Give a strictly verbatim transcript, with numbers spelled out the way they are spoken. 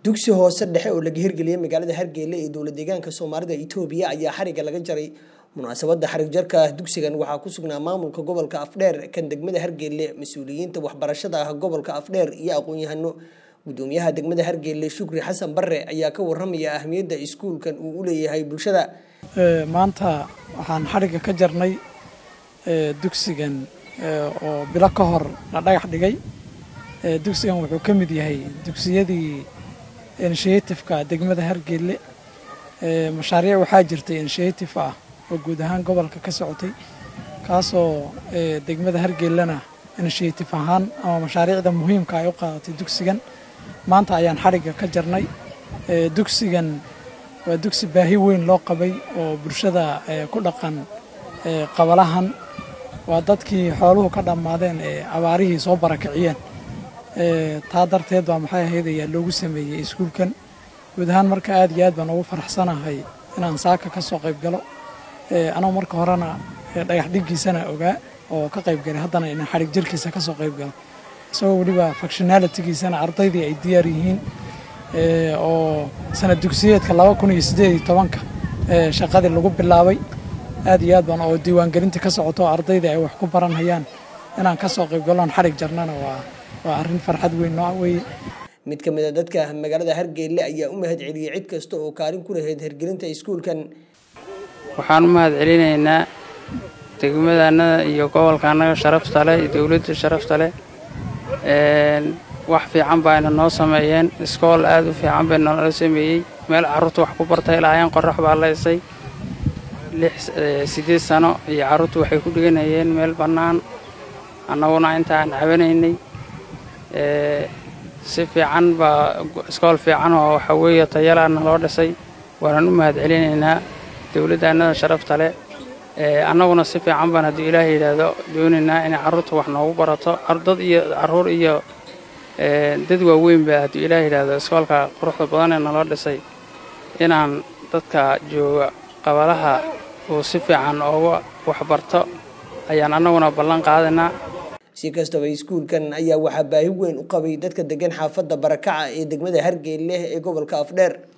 dugsi hoose dhexe oo laga hirgeliyay magaalada Hargeysa ee dowlad deegaanka Soomaalida Itoobiya ayaa xariga laga jaray munaasabada xarig jarka dugsigan waxaa ku sugnaa maamulka gobolka Afdheer kan degmada Hargeysa mas'uuliyiinta waxbarashada gobolka Afdheer iyo aqoon-yahano gudoomiyaha degmada Hargeysa Shukri Xasan Barre ayaa ka warramaya ahmiyadda iskuulkan uu u leeyahay bulshada maanta waxaan xariga ka jarnay dugsigan oo bilo ka hor la dhagax dhigay dugsigan wuxuu ka mid yahay dugsiyadii initiative-ka degmada Hargeysa ee mashaariic waxaa jirtay initiative ah oo guud ahaan gobolka ka socotay kaasoo degmada Hargeysana initiative ahaan ama mashaariicda muhiimka ah ay u qaadatay dugsigan maanta ayaan xariga ka jarnay dugsigan waa dugsi baahi weyn loo qabay oo bulshada ku dhaqan qabalahan waa dadkii xooluhu ka dhamaadeen ee abaarihii soo barakiciyeen taa darteed waa maxay ahayd ayaa loogu sameeyay iskuulkan guud ahaan marka aad iyo aad baan ugu faraxsanahay inaan saaka ka soo qayb galo anoo marka horena dhagax dhigiisana ogaa oo ka qayb galay haddana inaan xarig jirkiisa ka soo qayb galo isagoo weliba functionality-giisana ardaydii ay diyaar yihiin oo sanad dugsiyeedka laba kun iyo siddeed iyo tobanka shaqadii lagu bilaabay aad iyo aad baan oo diiwaangelinta ka socoto ardaydii ay wax ku baranayaan inaan ka soo qayb galoon xarig jarnana waa waa arrin farxad weyn noo weeye mid ka mid ah dadka magaalada Hargeysa ayaa u mahad celiyay cid kasta oo kaalin ku lahayd hirgelinta iskuulkan waxaan u mahad celinaynaa degmadana iyo gobolkanaga sharafta leh iyo dawladda sharafta leh een wax fiican baana noo sameeyeen iskool aad u fiican baa noo sameeyay meel carruurtu wax ku bartay laayeen qorrax baa leysay lix siddeed sano iyo carruurtu waxay ku dhiganayeen meel bannaan annaguna intaan cabanaynay ee si fiican baa iskool fiican oo waxa weeye tayalaana loo dhisay waan u mahad celinaynaa dawladda sharafta leh ee annaguna si fiican baan haddii Ilaahay yiraahdo doonaynaa in carruurtu wax noogu barato ardad iyo carruur iyo ee dad waaweyn baa haddii Ilaahay yiraahdo iskoolka quruxda badan ee naloo dhisay inaan dadka jooga qabalaha oo si fiican oo wax barto ayaan annaguna ballan qaadanaa si kastaba iskuulkan ayaa waxa baahi weyn u qabay dadka degan xaafadda Barakaca ee degmada Hargeysa ee gobolka Afdheer